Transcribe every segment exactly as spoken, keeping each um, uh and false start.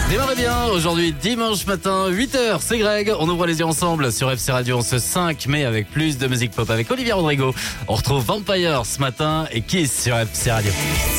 Démarrez bien, aujourd'hui dimanche matin, huit heures, c'est Greg. On ouvre les yeux ensemble sur F C Radio ce cinq mai avec plus de musique pop avec Olivia Rodrigo. On retrouve Vampire ce matin et Kiss sur F C Radio.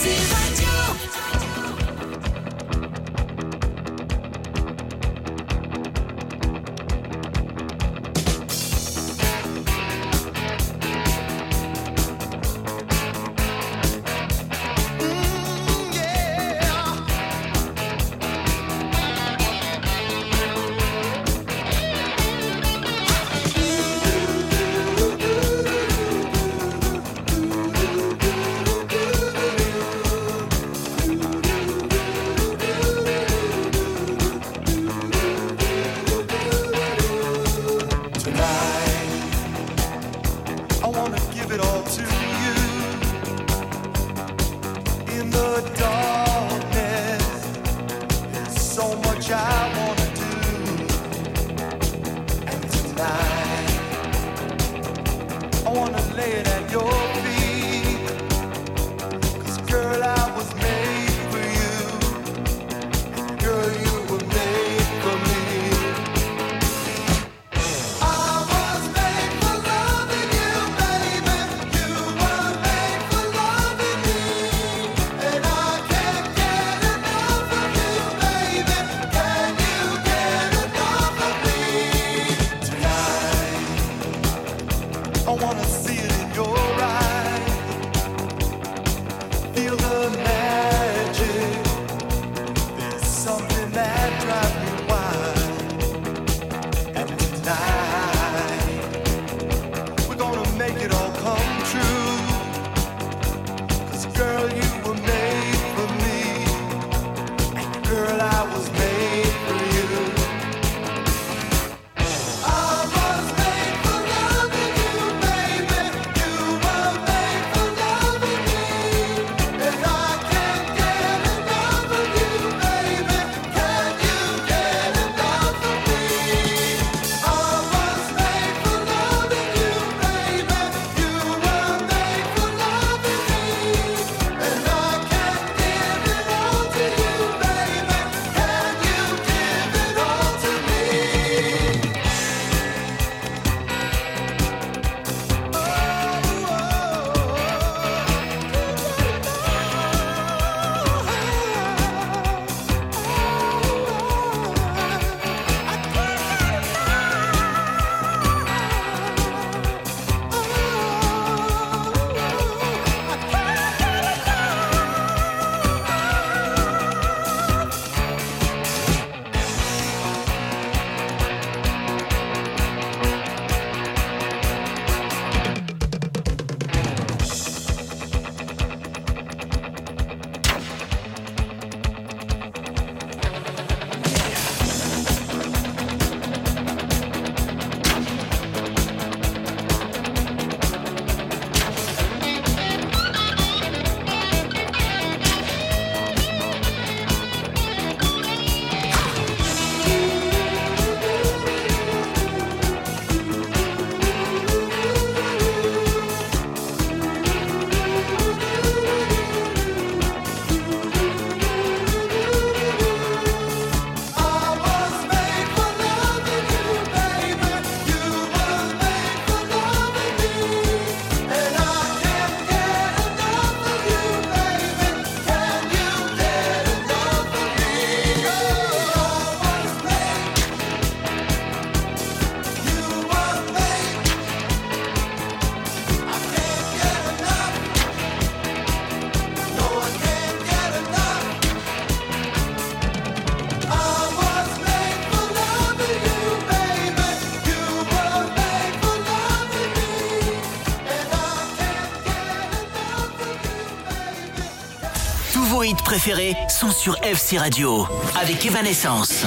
Vos hits préférés sont sur F C Radio avec Evanescence,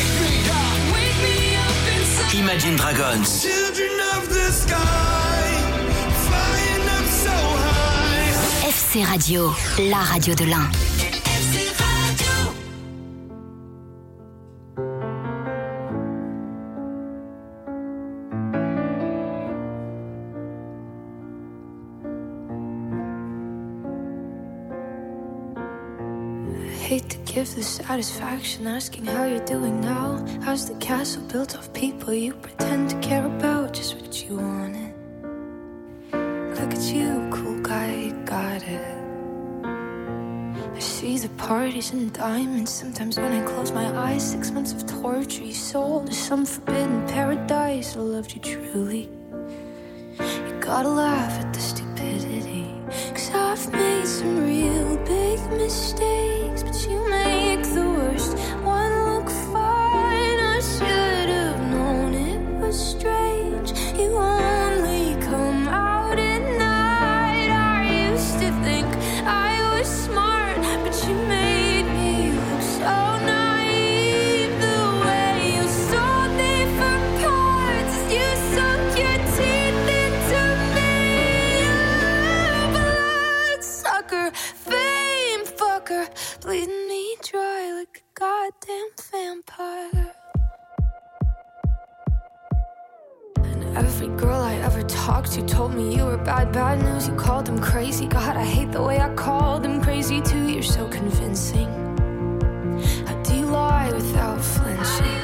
Imagine Dragons, F C Radio, la radio de l'Ain. hate to give the satisfaction asking how you're doing now. How's the castle built of people you pretend to care about? Just what you wanted. Look at you, cool guy, you got it. I see the parties and diamonds. Sometimes when I close my eyes, six months of torture you sold to some forbidden paradise. I loved you truly. You gotta laugh at the stupidity, 'cause I've made some real big mistakes, but you make the worst one look fine. I should have known it was strange. You only come out at night. I used to think I was smart, but you made me look so naive. The way you sold me for parts, you sunk your teeth into me. Blood sucker, fame fucker, bleeding me dry like a goddamn vampire. And every girl I ever talked to told me you were bad, bad news. You called them crazy. God, I hate the way I called them crazy too. You're so convincing. How do you lie without flinching?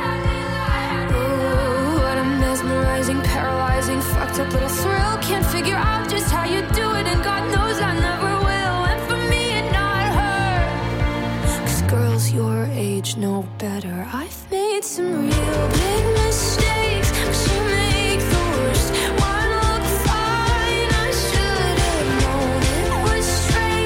Oh, what a mesmerizing, paralyzing, fucked up little thrill. Can't figure out just how you do it, and God knows I never will. And for me and not her, 'cause girls your age know better. I've made some real big mistakes, but you make the worst one look fine. I should have known it was strange.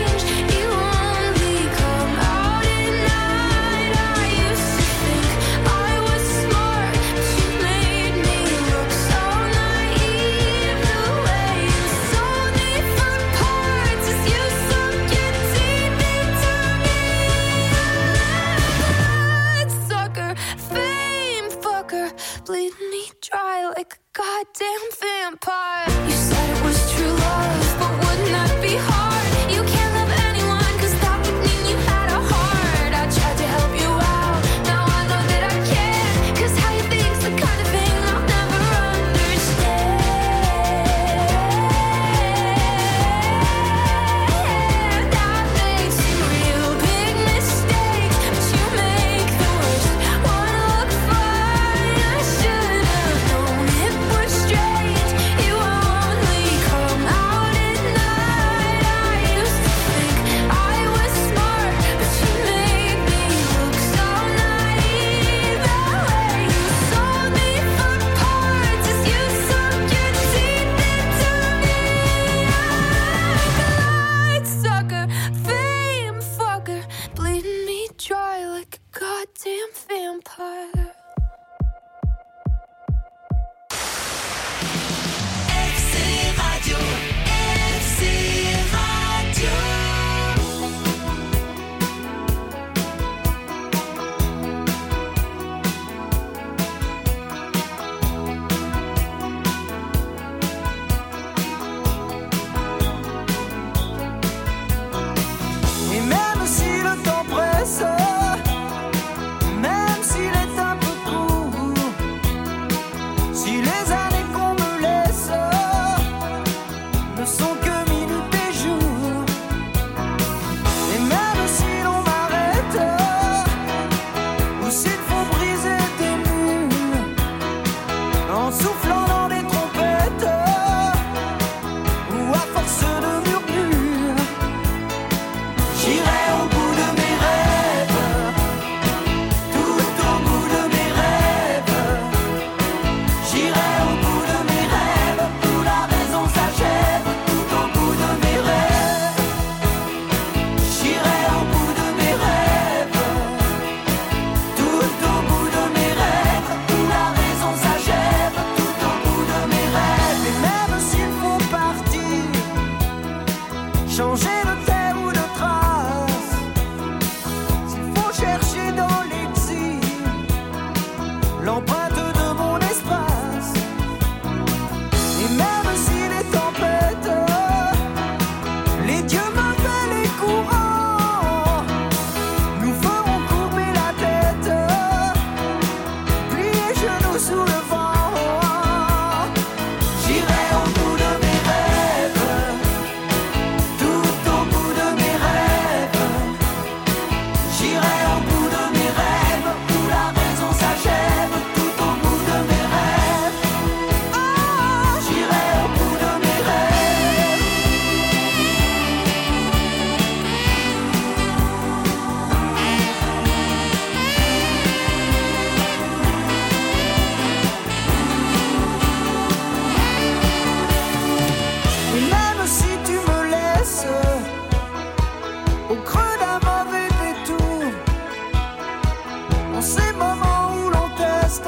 au creux d'un mauvais détour, en ces moments où l'on teste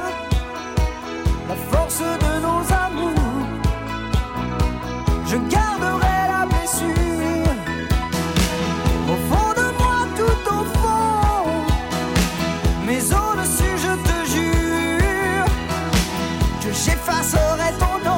la force de nos amours, je garderai la blessure au fond de moi, tout au fond, mais au-dessus je te jure que j'effacerai ton nom.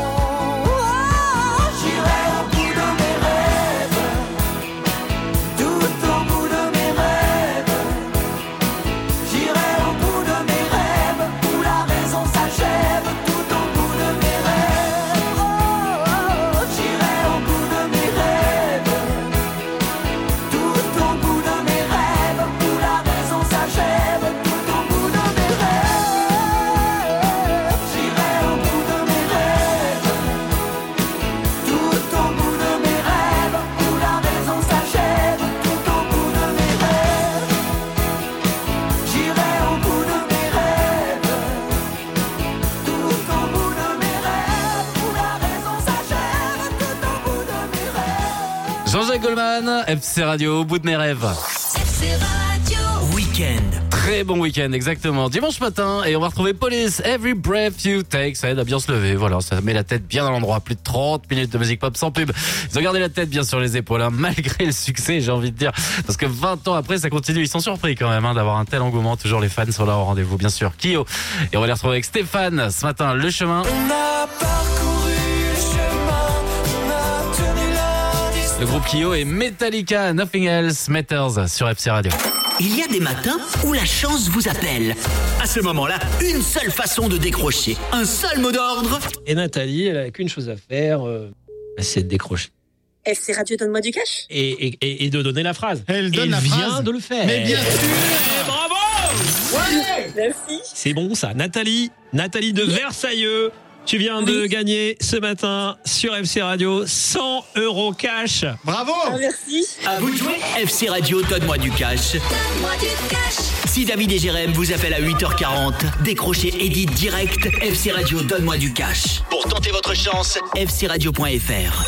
Jean-Jacques Goldman, F C Radio, au bout de mes rêves. F C Radio. Week-end. Très bon week-end, exactement. Dimanche matin, et on va retrouver Police, Every Breath You Take. Ça aide à bien se lever, voilà, ça met la tête bien à l'endroit. Plus de trente minutes de musique pop sans pub. Ils ont gardé la tête bien sur les épaules, hein, malgré le succès, j'ai envie de dire. Parce que vingt ans après, ça continue. Ils sont surpris quand même hein, d'avoir un tel engouement. Toujours les fans sont là au rendez-vous, bien sûr. Kyo. Et on va les retrouver avec Stéphane ce matin, Le Chemin. On a parcouru le chemin, on a tenu la distance. Le groupe Kyo et Metallica, Nothing Else Matters sur F C Radio. Il y a des matins où la chance vous appelle. À ce moment-là, une seule façon de décrocher. Un seul mot d'ordre. Et Nathalie, elle a qu'une chose à faire, euh, c'est de décrocher. F C Radio, donne-moi du cash. Et, et, et de donner la phrase. Elle donne Elle la vient phrase. de le faire. Mais bien sûr. Et bravo. Ouais. Merci. C'est bon ça. Nathalie, Nathalie de Versailleux. Tu viens de Oui. gagner ce matin sur F C Radio cent euros cash. Bravo. Ah, merci. À vous de jouer. F C Radio, donne-moi du cash. Donne-moi du cash. Si David et Jérém vous appellent à huit heures quarante, décrochez Edith direct. F C Radio, donne-moi du cash. Pour tenter votre chance, f c radio point f r.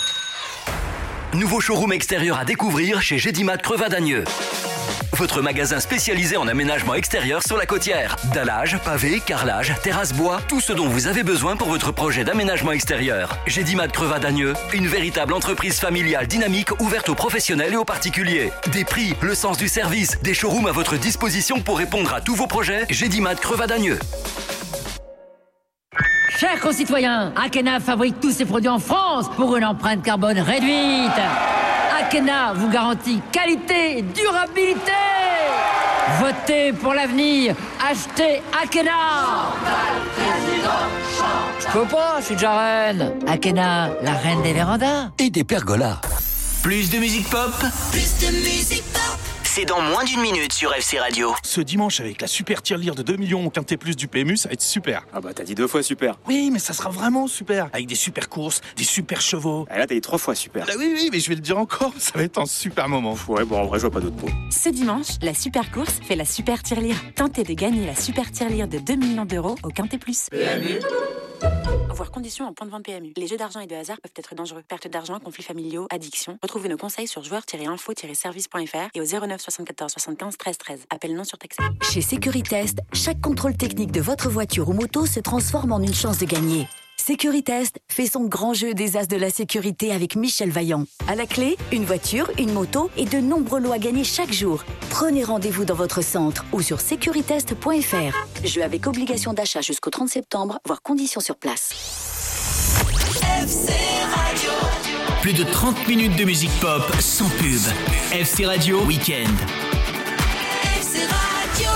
Nouveau showroom extérieur à découvrir chez Gédimat Crevas-Dagneux. Votre magasin spécialisé en aménagement extérieur sur la Côtière. Dallage, pavé, carrelage, terrasse bois, tout ce dont vous avez besoin pour votre projet d'aménagement extérieur. Gédimat Crevas-Dagneux, une véritable entreprise familiale dynamique ouverte aux professionnels et aux particuliers. Des prix, le sens du service, des showrooms à votre disposition pour répondre à tous vos projets. Gédimat Crevas-Dagneux. Chers concitoyens, Akena fabrique tous ses produits en France pour une empreinte carbone réduite. Akena vous garantit qualité et durabilité. Votez pour l'avenir. Achetez Akena. Je peux pas, je suis déjà reine. Akena, la reine des vérandas. Et des pergolas. Plus de musique pop. Plus de musique pop. C'est dans moins d'une minute sur F C Radio. Ce dimanche, avec la super tirelire de deux millions au Quintet Plus du P M U, ça va être super. Ah bah t'as dit deux fois super. Oui, mais ça sera vraiment super. Avec des super courses, des super chevaux. Ah là t'as dit trois fois super. Ah oui, oui, mais je vais le dire encore, ça va être un super moment. Ouais bon en vrai je vois pas d'autres mots. Ce dimanche, la super course fait la super tirelire. Tentez de gagner la super tirelire de deux millions d'euros au Quintet Plus. P M U. Voir conditions en point de vente P M U. Les jeux d'argent et de hasard peuvent être dangereux. Perte d'argent, conflits familiaux, addiction. Retrouvez nos conseils sur joueurs tiret info tiret service point f r et au zéro neuf soixante-quatorze soixante-quinze treize treize. Appel non surtaxé. Chez Sécuritest, chaque contrôle technique de votre voiture ou moto se transforme en une chance de gagner. Sécuritest fait son grand jeu des as de la sécurité avec Michel Vaillant. À la clé, une voiture, une moto et de nombreux lots à gagner chaque jour. Prenez rendez-vous dans votre centre ou sur sécuritest point f r. Jeu avec obligation d'achat jusqu'au trente septembre, voire conditions sur place. F C Radio. Plus de trente minutes de musique pop sans pub. F C Radio Week-end. F C Radio.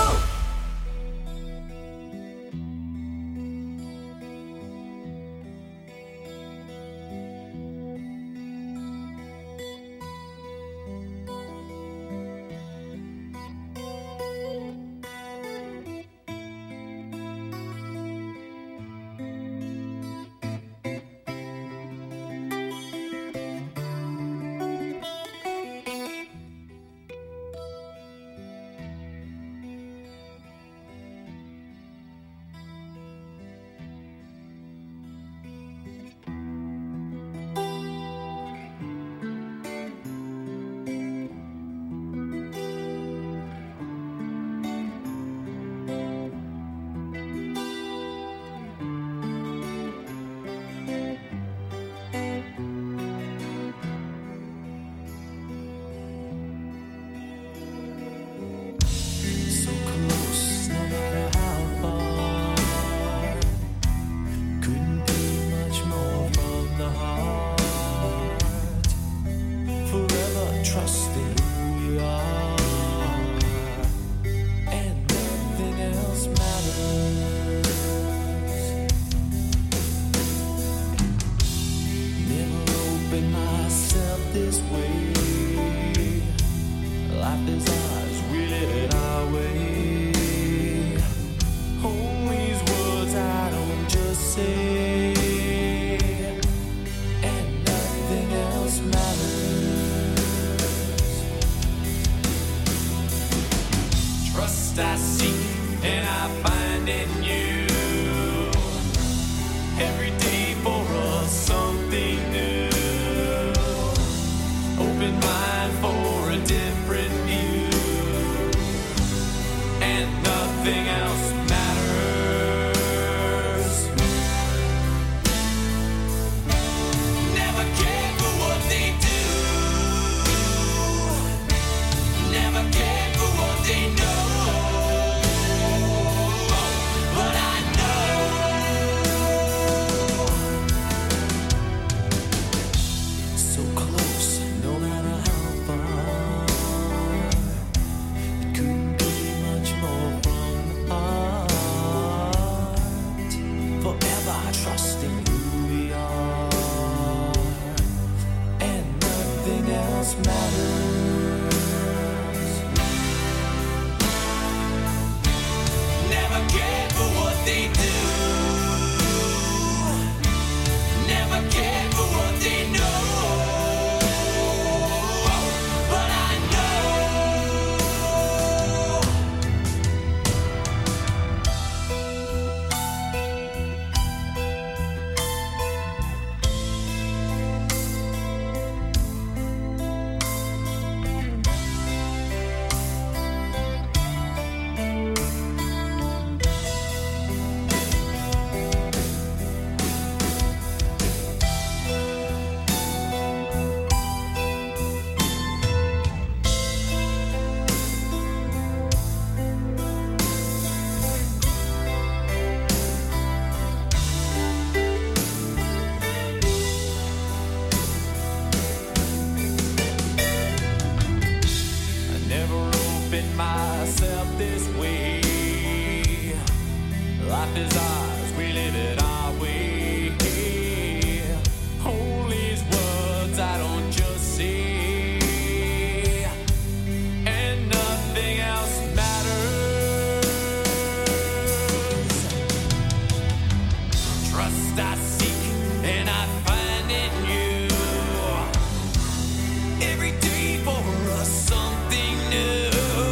Life is ours, we live it our way. Hold these words I don't just say, and nothing else matters. Trust I seek and I find in you. Every day for us something new. Open mind for a different view, and nothing else matters. Never care for what they do. Never care for what they know. But I so close, no matter how far. It couldn't be much more from the heart. Forever trusting who we are, and nothing else matters. Never care for what they do. Never care for what they know. Myself this way. Life is ours, we live it our way. Hold these words I don't just say, and nothing else matters. Trust I seek and I find in you. Every day for us something new.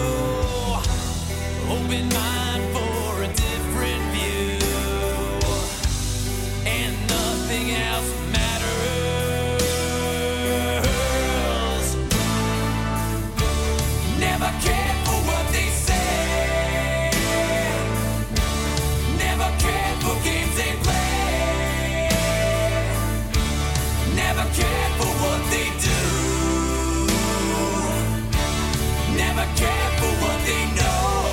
Open mind for a different view, and nothing else matters. Never care for what they say. Never care for games they play. Never care for what they do. Never care for what they know.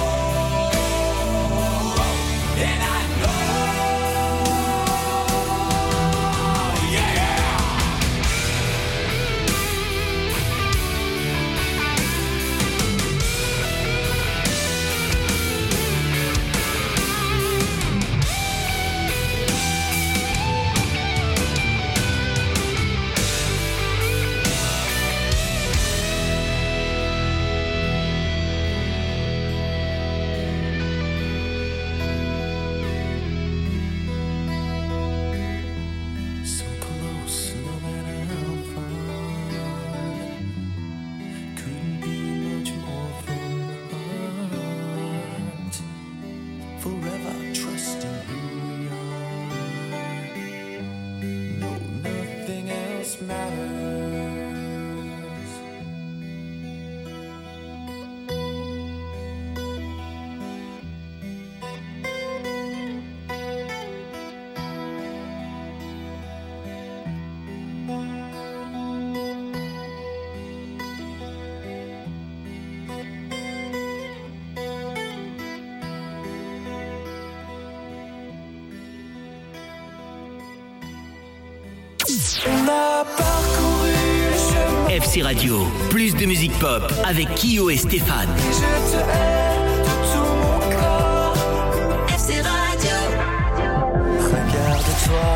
On a parcouru le chemin. F C Radio, plus de musique pop avec Kyo et Stéphane. Je te hais de tout mon corps. F C Radio. Regarde-toi,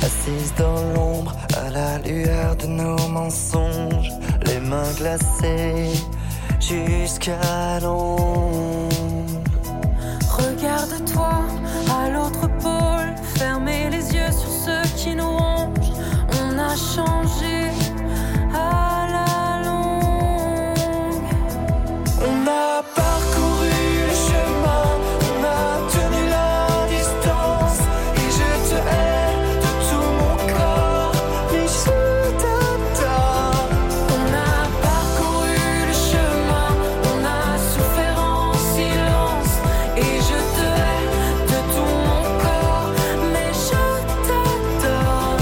assise dans l'ombre, à la lueur de nos mensonges, les mains glacées jusqu'à l'ombre. Regarde-toi à l'autre pôle, fermez les yeux sur ceux qui nous rongent. On a changé à la longue. On a parcouru le chemin, on a tenu la distance, et je te hais de tout mon corps, mais je t'adore. On a parcouru le chemin, on a souffert en silence, et je te hais de tout mon corps, mais je t'adore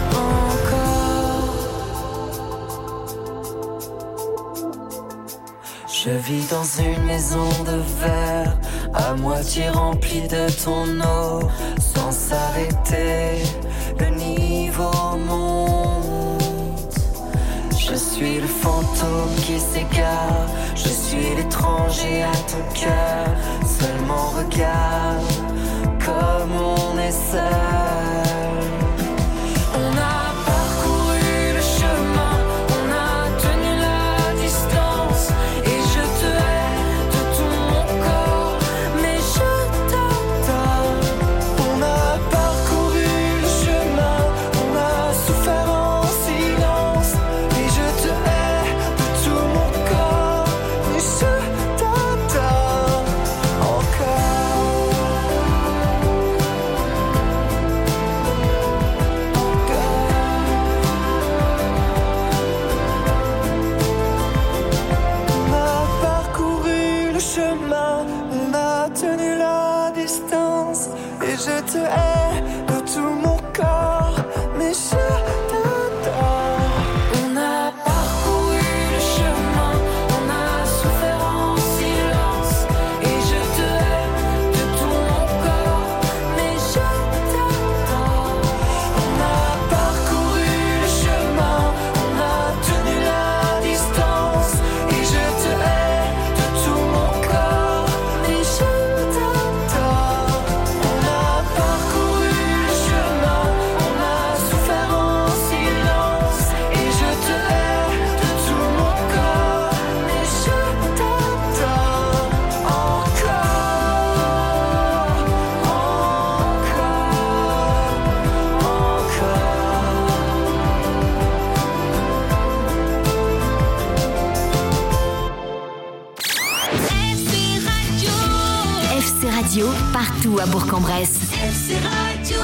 encore. Je vis dans une maison de verre, à moitié remplie de ton eau, sans s'arrêter, le niveau monte. Je suis le fantôme qui s'égare, je suis l'étranger à ton cœur. Seulement regarde comme on est seul. On a parcouru le chemin, on a tenu la distance, et je te hais de tout mon corps, mais je t'adore. On a parcouru le chemin, on a souffert en silence, et je te hais de tout mon corps, mais je t'adore encore. On a parcouru le chemin, on a tenu la distance, et je te hais de tout mon corps, mais je t'adore. On a parcouru le chemin, on a souffert en silence, et je te hais de tout mon corps, mais je t'adore. On a parcouru le chemin, on a tenu la distance, et je te hais de tout mon corps, mais je t'adore. On a parcouru le chemin, on a souffert en silence, et je te hais de tout mon corps, mais je t'adore encore, F C Radio, partout à Bourg-en-Bresse. F C Radio.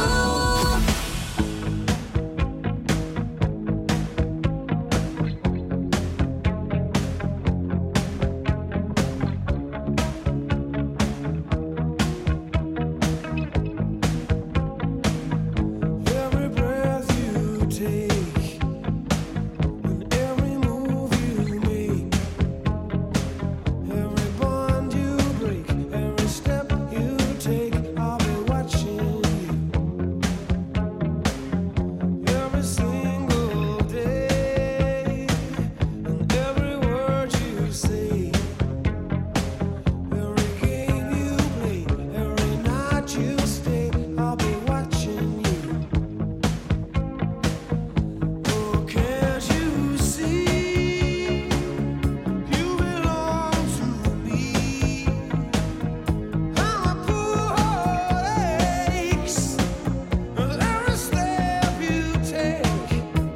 every breath you take, and every move you make, every bond you break, every step you take, I'll be watching you every single day, and every word you say, every game you play, every night you stay, I'll be watching you. Oh, can't you see? You belong to me. How my poor heart aches with every step you take,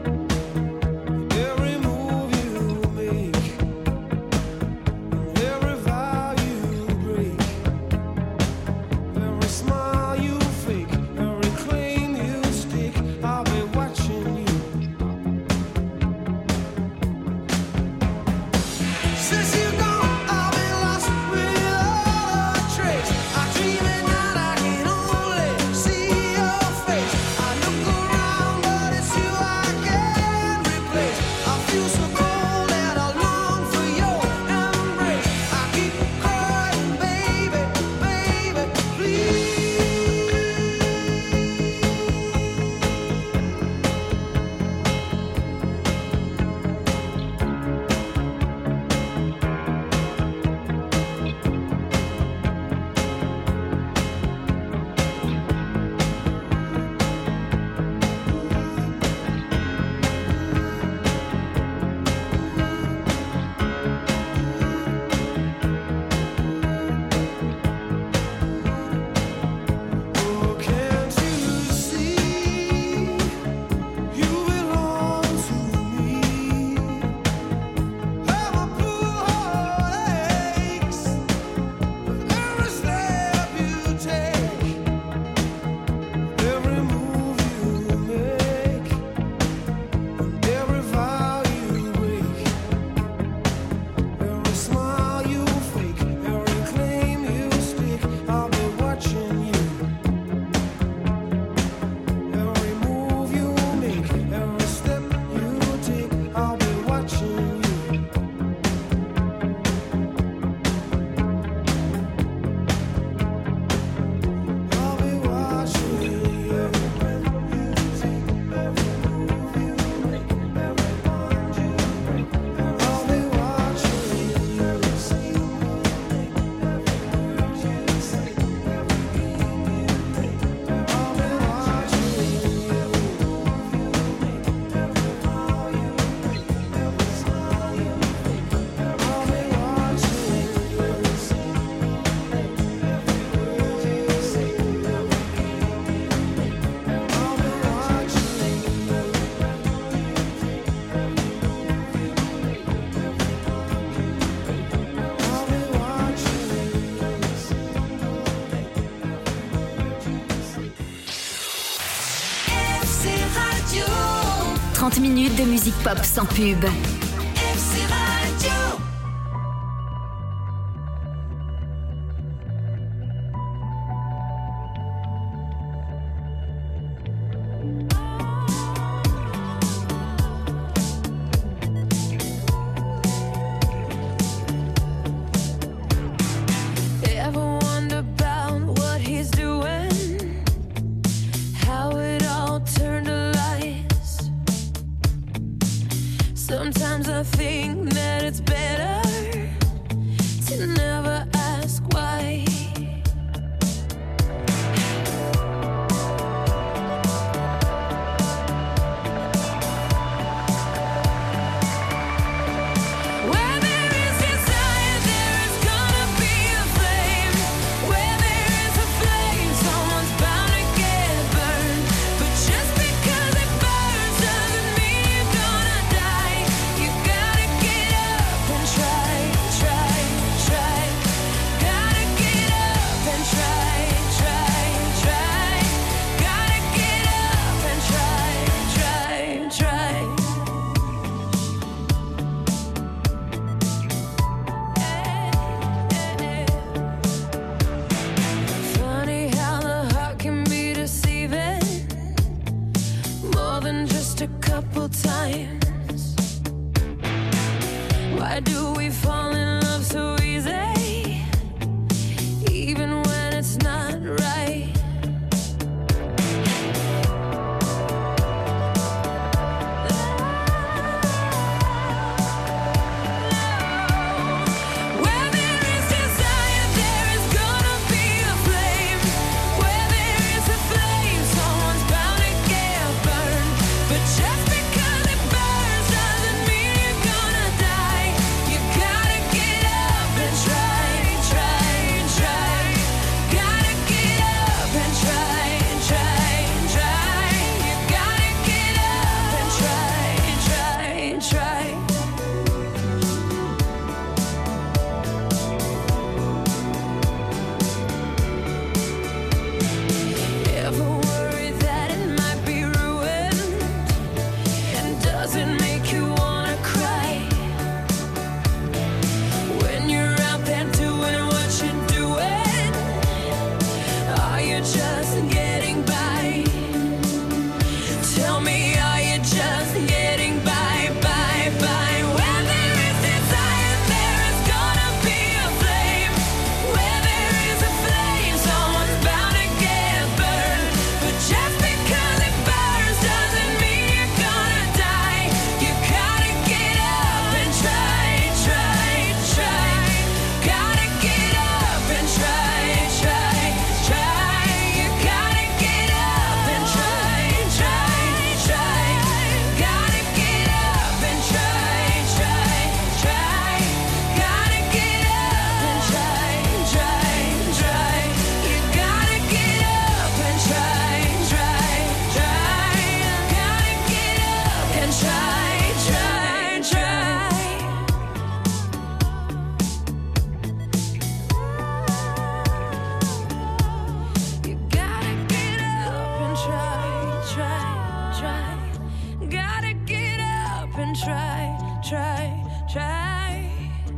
every move you make, every vow you break, every smile you fake, every claim you stick, I'll be watching you. Since you're gone, I've been lost without a trace. I dream at night, I can only see your face. I look around, but it's you I can't replace. I feel so cold and I long for your embrace. I keep crying, baby, baby, please. trente minutes de musique pop sans pub. F C Radio. Sometimes I think that it's better to never ask why. Where there is desire, there is gonna be a flame. Where there is a flame, someone's bound to get burned. But just because it burns doesn't mean you're gonna die. You gotta get up and try, try, try. Gotta get up and try, try, try. Gotta get up and try, try, try. Funny how the heart can be deceiving more than just a couple times. Why do we fall in love so easy, even when it's not right? Where there is desire, there is gonna be a flame. Where there is a flame, someone's bound to get burned. But just because it burns doesn't mean you're gonna die. You gotta get up and try, try, try. Gotta get up and try, try, try. You gotta get up and try, try, try. Ever worry that it might be ruined? And does it make you wanna cry? When you're out there doing what you're doing, are you just getting by? Tell me, are you just getting by, by, by? Where there is desire, there is gonna be a flame. Where there is a flame, someone's bound to get burned. But just because it burns doesn't mean you're gonna die. You gotta get up and try, try, try. Gotta get up and try, try, try. You gotta get up and try, try, try. Gotta get up and try, try, try. Gotta get up and try, try, try. You gotta get up and try, try, try. Gotta get up and try, try, try. You gotta get up and try, try, try. Gotta get up and try, try, try.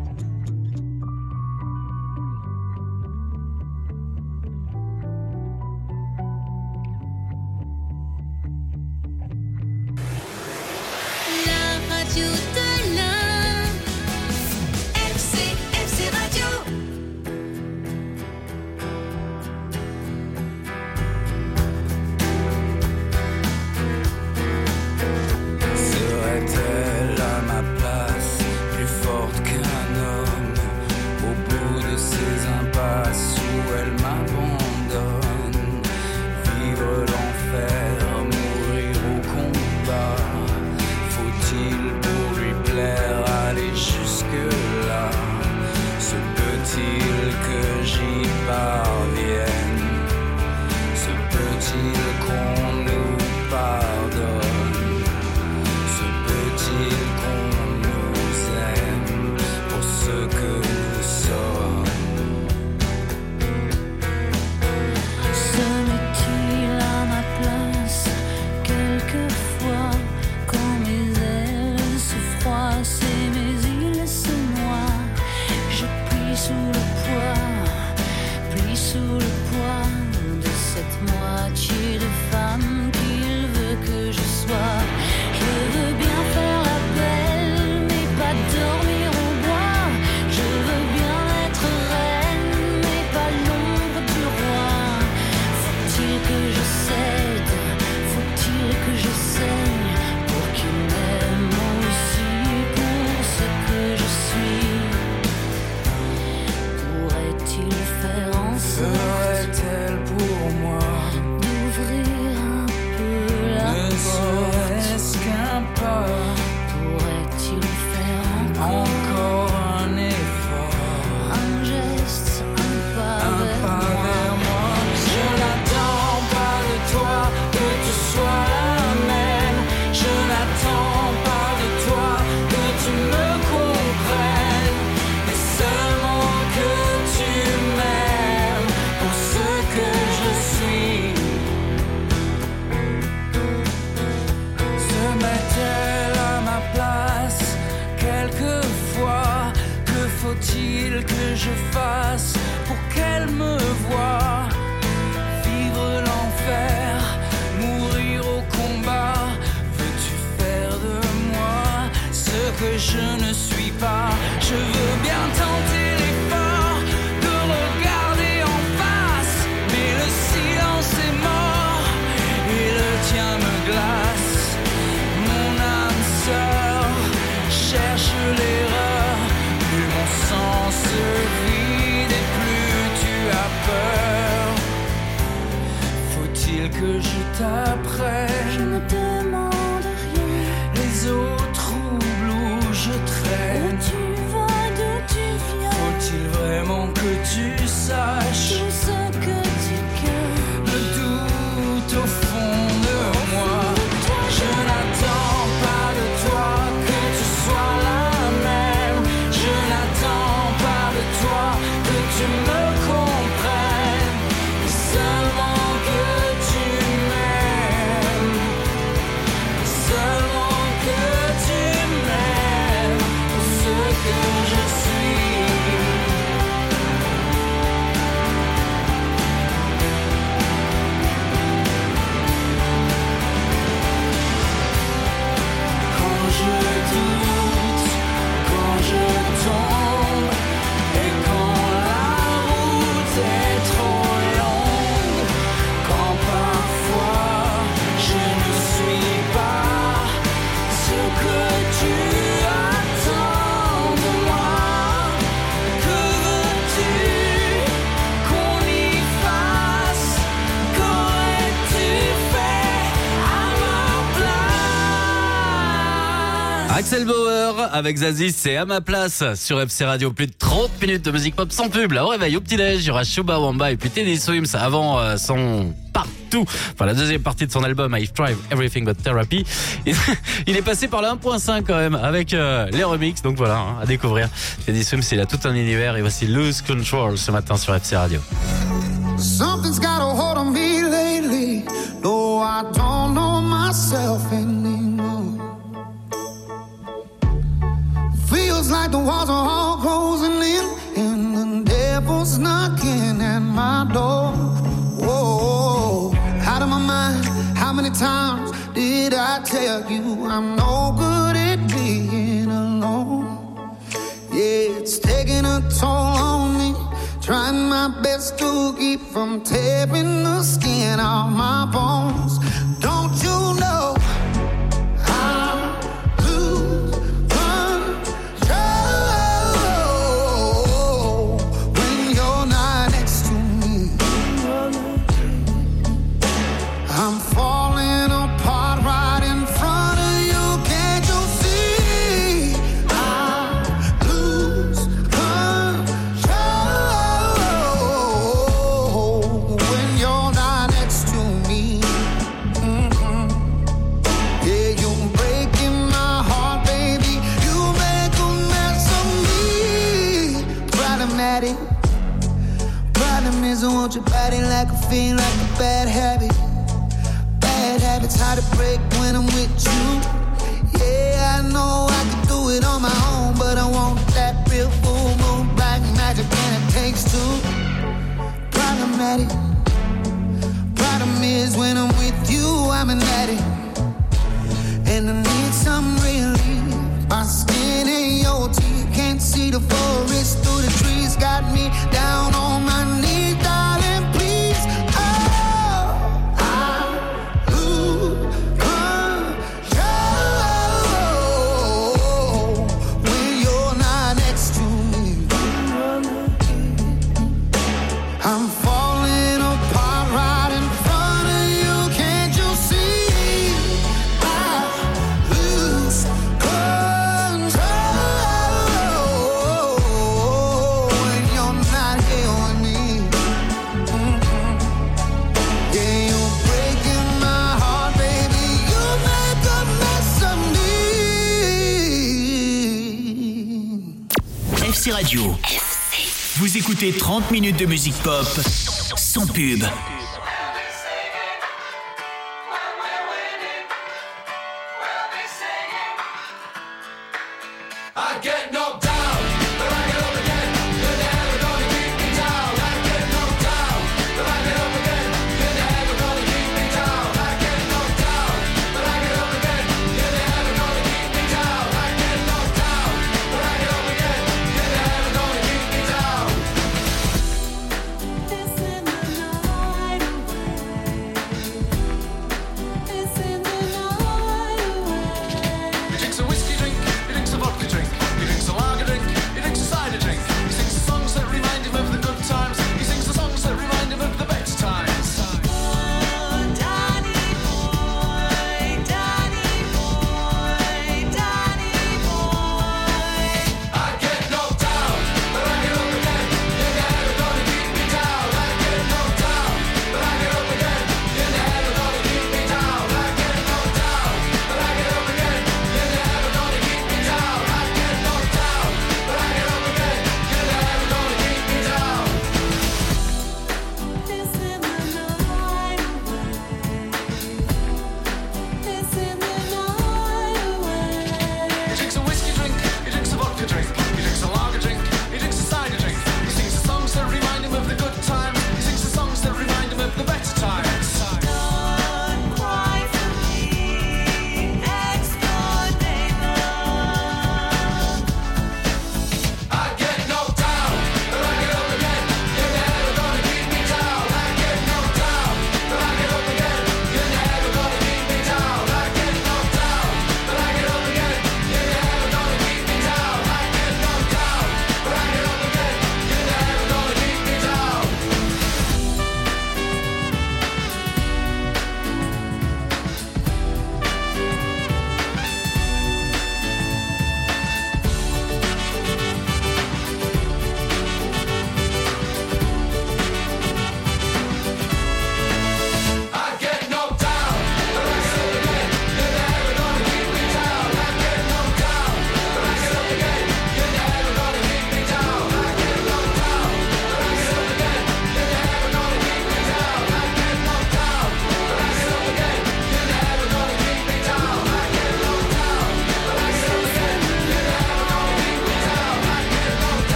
La radio de l'un. F C, F C Radio. Serait-elle à ma place plus forte qu'un homme au bout de ces impasses où elle m'abandonne? Vivre l'enfer, mourir au combat. Faut-il pour lui plaire aller jusque-là? Se peut-il que j'y parvienne? Se peut-il qu'on nous pardonne? Se peut-il qu'on nous aime pour ce que nous sommes? Serait-il à ma place quelquefois comme faut-il que je fasse pour qu'elle me voie vivre l'enfer, mourir au combat? Veux-tu faire de moi ce que je ne suis pas? Je veux bien tenter l'effort de regarder en face, mais le silence est mort et le tien me glace. Mon âme sœur cherche l'erreur, plus mon sang se vide et plus tu as peur. Faut-il que je t'apprenne? Je me demande rien. Les eaux troubles où je traîne. Où tu vas, d'où tu viens? Faut-il vraiment que tu saches tout ce que tu crains? le doute au fond de moi? Je n'attends pas de toi que tu sois la même. Je n'attends pas de toi que tu me comprennes, seulement que tu m'aimes, seulement que tu m'aimes pour ce que je suis. Quand je doute, quand je tombe, et quand la route est trop longue, quand parfois je ne suis pas ce que tu attends de moi, que veux-tu qu'on y fasse? Qu'aurais-tu fait à ma place? Axel Bauer avec Zazie, c'est à ma place sur F C Radio. Plus de trente minutes de musique pop sans pub. Là, au réveil, au petit-déj, il y aura Shuba Wamba et puis Teddy Swims avant euh, son partout. Enfin, la deuxième partie de son album I've Tried Everything But Therapy. Il, il est passé par le un point cinq quand même avec euh, les remixes. Donc voilà, hein, à découvrir. Teddy Swims, il a tout un univers et voici Lose Control ce matin sur F C Radio. Something's got a hold on me lately. No, I don't know myself anymore. Feels like the walls are all closing in, and the devil's knocking at my door. Whoa, out of my mind. How many times did I tell you I'm no good at being alone? Yeah, it's taking a toll on me. Trying my best to keep from tearing the skin off my bones. Don't you know I lose control when you're not next to me? I'm falling apart right in front of you. Can't you see? I lose control when you're not next to me. Mm-hmm. Yeah, you're breaking my heart, baby. You make a mess of me. Problematic. Problem is I want your body like a fiend, like a bad habit. Bad habits hard to break when I'm with you. Yeah, I know I can do it on my own, but I want that real full moon black magic, and it takes two. Problematic. Problem is when I'm with you, I'm an addict, and I need some relief. My skin and your teeth can't see the forest through the trees. Got me down on my knees, darling, please. Oh, I lose control when you're not next to me. I'm falling apart right in front of you. Can't you see? I lose control when you're not here with me. Mm-mm. Yeah, you're breaking my heart, baby. You make a mess of me. F C Radio. Vous écoutez trente minutes de musique pop sans pub. I get knocked down, but I get up again.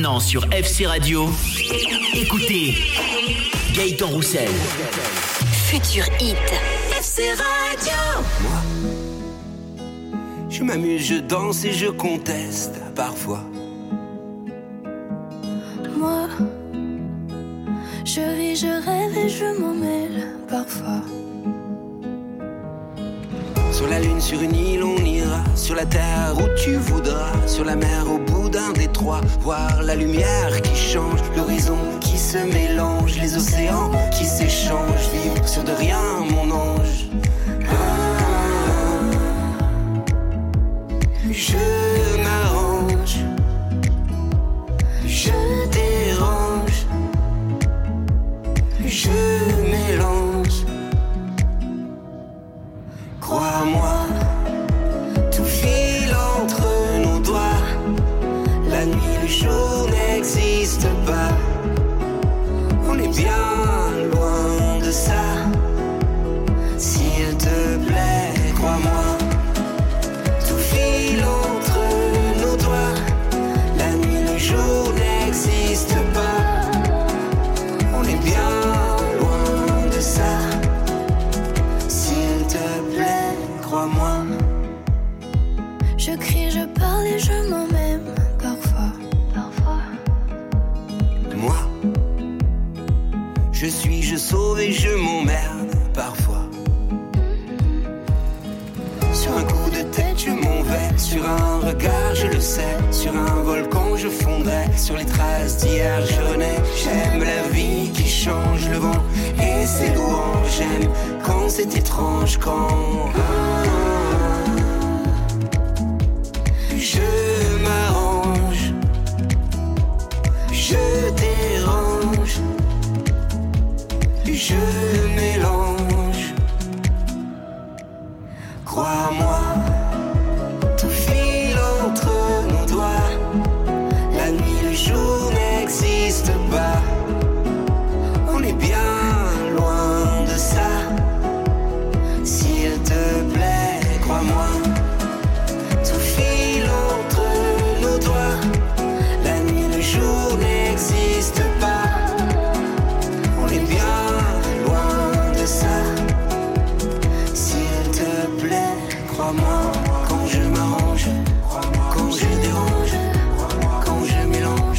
maintenant sur F C Radio. Écoutez Gaëtan Roussel. Futur hit. F C Radio. Moi, je m'amuse, je danse et je conteste parfois. Moi, je vis, je rêve et je m'en mêle parfois. Sur la lune, sur une île, on ira. Sur la terre où tu voudras. Sur la mer, au bout d'un détroit. Voir la lumière qui change. L'horizon qui se mélange. Les océans qui s'échangent. Vivre sur de rien, mon ange. Ah, je m'arrange. Je dérange. Je mélange. Crois-moi, tout file entre nos doigts. La nuit, le jour n'existe pas. On est bien loin de ça. S'il te plaît, crois-moi. Tout file entre nos doigts. La nuit, le jour n'existe pas. On est bien loin de ça. S'il te plaît, crois-moi. Je crie, je parle et je m'en même parfois. Parfois. Moi, je suis, je sauve et je m'emmerde parfois. Sur un coup de tête, je m'en vais. Sur un regard, je le sais. Sur un volcan, je fondrai. Sur les traces d'hier, je renais. J'aime la vie qui change le vent et ses louanges. J'aime quand c'est étrange, quand je m'arrange, je dérange, je mélange. Crois-moi, tout file entre nos doigts. La nuit, le jour n'existe pas. On est bien loin de ça. S'il te plaît, crois-moi. Tout file entre nos doigts. La nuit, le jour n'existe pas. On est bien loin de ça. S'il te plaît, crois-moi. Quand je m'arrange, quand je dérange, quand je mélange.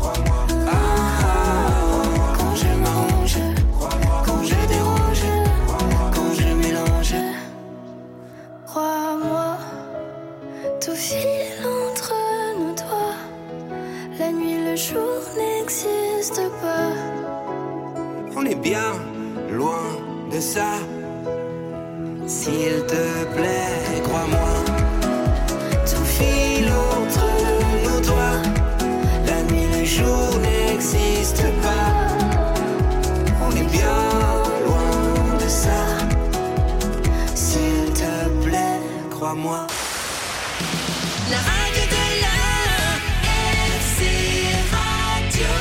Ah, quand je m'arrange, quand je dérange, quand je mélange. Crois-moi, tout file entre nos doigts. La nuit, le jour n'existe pas. On est bien loin de ça. S'il te plaît, crois-moi. Tout file entre nos doigts. La nuit, le jour n'existe pas. On est bien loin de ça. S'il te plaît, crois-moi. La radio de la F C Radio.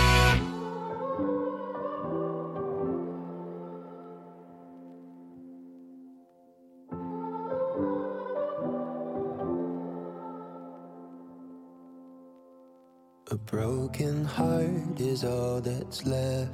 A broken heart is all that's left.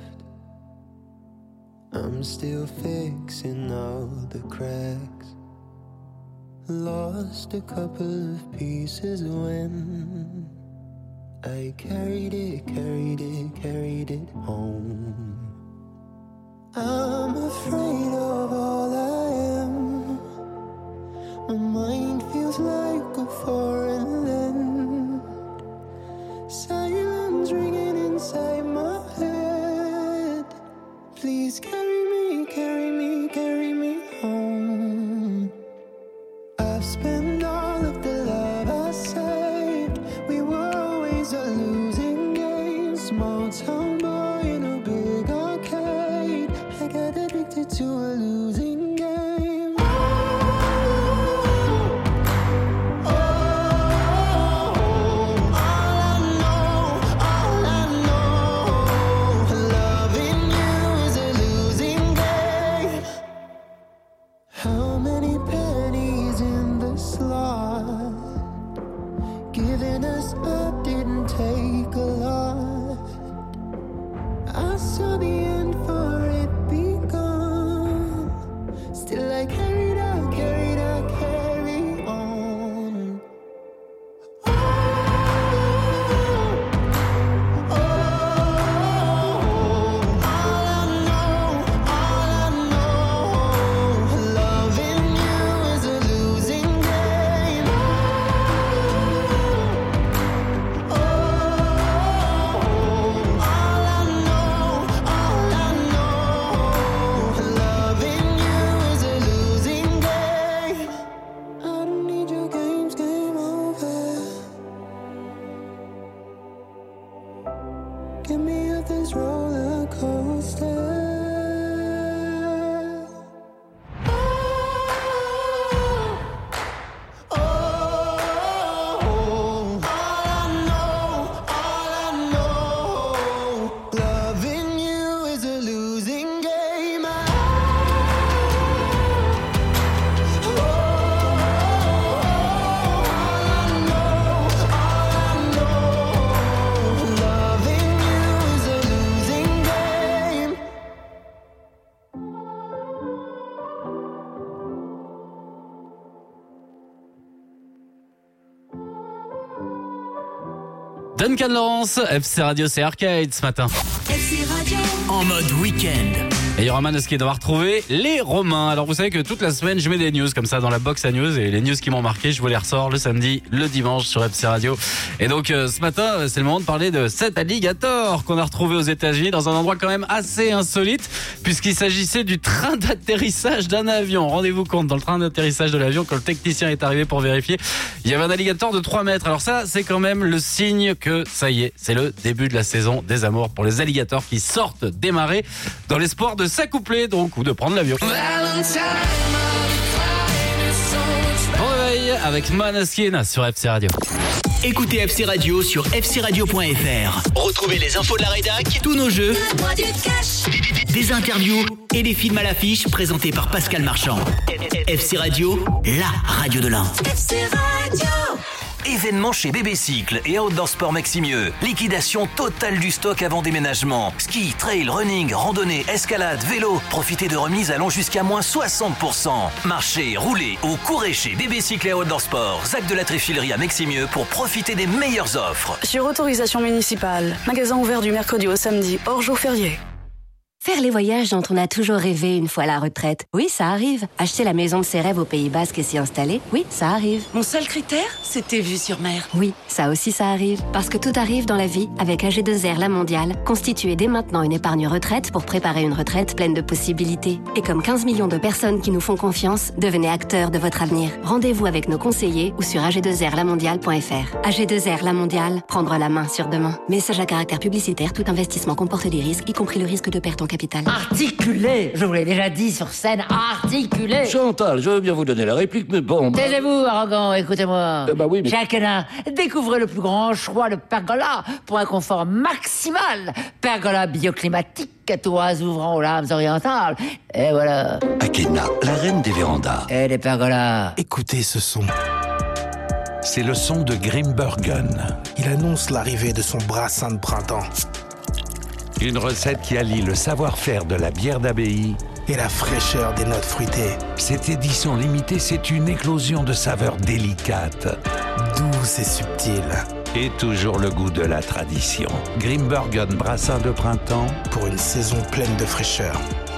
I'm still fixing all the cracks. Lost a couple of pieces when I carried it, carried it, carried it home. I'm afraid of all I am. My mind feels like a foreign land. Silence ringing inside my head. Please carry me, carry me, carry me home. I've spent all of the love I saved. We were always a losing game. Small town boy in a big arcade. I got addicted to a losing game. How many pennies in the slot? Giving us up didn't take a lot. Duncan Lawrence, F C Radio, c'est Arcade ce matin. F C Radio. En mode week-end. Et il y aura Maneskin, on va retrouver les Romains. Alors vous savez que toute la semaine je mets des news comme ça dans la box à news, et les news qui m'ont marqué je vous les ressors le samedi, le dimanche sur F C Radio. Et donc euh, ce matin c'est le moment de parler de cet alligator qu'on a retrouvé aux États-Unis dans un endroit quand même assez insolite, puisqu'il s'agissait du train d'atterrissage d'un avion. Rendez-vous compte, dans le train d'atterrissage de l'avion, quand le technicien est arrivé pour vérifier, il y avait un alligator de trois mètres. Alors ça c'est quand même le signe que ça y est, c'est le début de la saison des amours pour les alligators qui sortent des marais dans l'espoir de s'accoupler donc ou de prendre l'avion. Bon réveil avec Maneskin sur F C Radio. Écoutez F C Radio sur f c radio point f r. Retrouvez les infos de la rédac, tous nos jeux, des interviews et des films à l'affiche présentés par Pascal Marchand. F C Radio, la radio de l'Ain. F C Radio. Événement chez Bébé Cycle et Outdoor Sport Maximieux. Liquidation totale du stock avant déménagement. Ski, trail, running, randonnée, escalade, vélo. Profitez de remises allant jusqu'à moins soixante pour cent. Marchez, roulez ou courez chez Bébé Cycle et Outdoor Sport. Zac de la Tréfilerie à Maximieux pour profiter des meilleures offres. Sur autorisation municipale. Magasin ouvert du mercredi au samedi, hors jour férié. Faire les voyages dont on a toujours rêvé une fois à la retraite, oui, ça arrive. Acheter la maison de ses rêves au Pays Basque et s'y installer, oui, ça arrive. Mon seul critère, c'était vue sur mer. Oui, ça aussi ça arrive. Parce que tout arrive dans la vie avec A G deux R La Mondiale. Constituez dès maintenant une épargne retraite pour préparer une retraite pleine de possibilités. Et comme quinze millions de personnes qui nous font confiance, devenez acteurs de votre avenir. Rendez-vous avec nos conseillers ou sur a g deux r la mondiale point f r. A G deux R La Mondiale, prendre la main sur demain. Message à caractère publicitaire, tout investissement comporte des risques, y compris le risque de perte en capital. Articulé, je vous l'ai déjà dit sur scène, articulé. Chantal, je veux bien vous donner la réplique, mais bon... Taisez-vous, arrogant, écoutez-moi. Eh ben oui, mais... Jacques Hénin, découvrez le plus grand choix de pergola pour un confort maximal. Pergola bioclimatique, toits ouvrant aux lames orientales. Et voilà. Akena, la reine des vérandas. Et des pergolas. Écoutez ce son. C'est le son de Grimbergen. Il annonce l'arrivée de son brassin de printemps. Une recette qui allie le savoir-faire de la bière d'abbaye et la fraîcheur des notes fruitées. Cette édition limitée, c'est une éclosion de saveurs délicates, douces et subtiles. Et toujours le goût de la tradition. Grimbergen brassin de printemps pour une saison pleine de fraîcheur.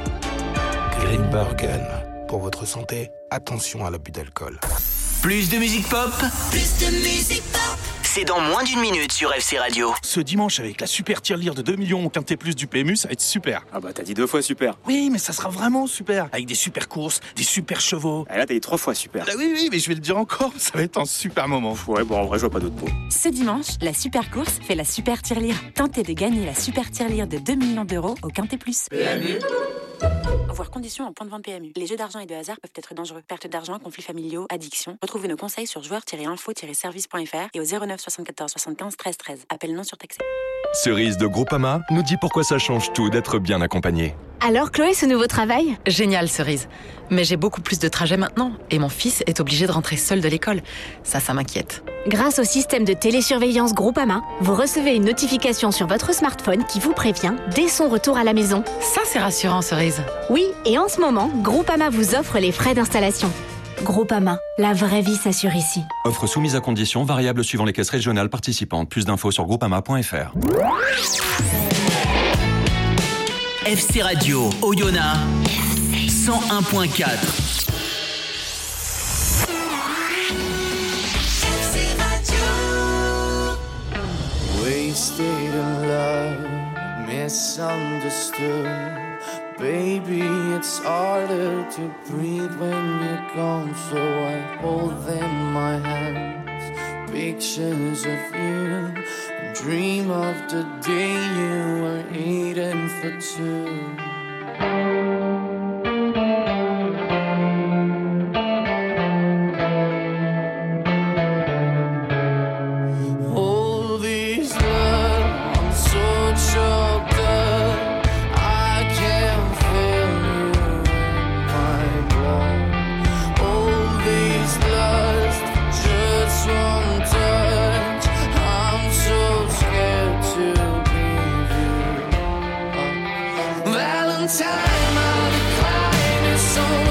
Grimbergen. Pour votre santé, attention à l'abus d'alcool. Plus de musique pop, plus de musique pop. C'est dans moins d'une minute sur F C Radio. Ce dimanche, avec la super tirelire de deux millions au quintet plus du P M U, ça va être super. Ah bah t'as dit deux fois super. Oui, mais ça sera vraiment super. Avec des super courses, des super chevaux. Ah là t'as dit trois fois super. Ah oui, oui, mais je vais le dire encore, ça va être un super moment. Ouais, bon en vrai je vois pas d'autres mots. Ce dimanche, la super course fait la super tirelire. Tentez de gagner la super tirelire de deux millions d'euros au quintet plus. P M U. Voir conditions en point de vente P M U. Les jeux d'argent et de hasard peuvent être dangereux. Perte d'argent, conflits familiaux, addiction. Retrouvez nos conseils sur joueurs tiret info tiret service point f r et au zéro neuf soixante-quatorze soixante-quinze treize treize. Appel non surtaxé. Cerise de Groupama nous dit pourquoi ça change tout d'être bien accompagné. Alors Chloé, ce nouveau travail ? Génial Cerise. Mais j'ai beaucoup plus de trajets maintenant et mon fils est obligé de rentrer seul de l'école. Ça, ça m'inquiète. Grâce au système de télésurveillance Groupama, vous recevez une notification sur votre smartphone qui vous prévient dès son retour à la maison. Ça, c'est rassurant Cerise. Oui, et en ce moment, Groupama vous offre les frais d'installation. Groupama, la vraie vie s'assure ici. Offre soumise à conditions, variable suivant les caisses régionales participantes. Plus d'infos sur groupama point f r. F C Radio, Oyonnax, cent un point quatre. Wasted in love, misunderstood. Baby, it's harder to breathe when you're gone, so I hold them in my hands, pictures of you, and dream of the day you were eating for two. All these love, I'm so choked up, I can't feel you in my blood. All these lust, just one touch, I'm so scared to leave you. Uh, Valentine, I'll be crying, it's so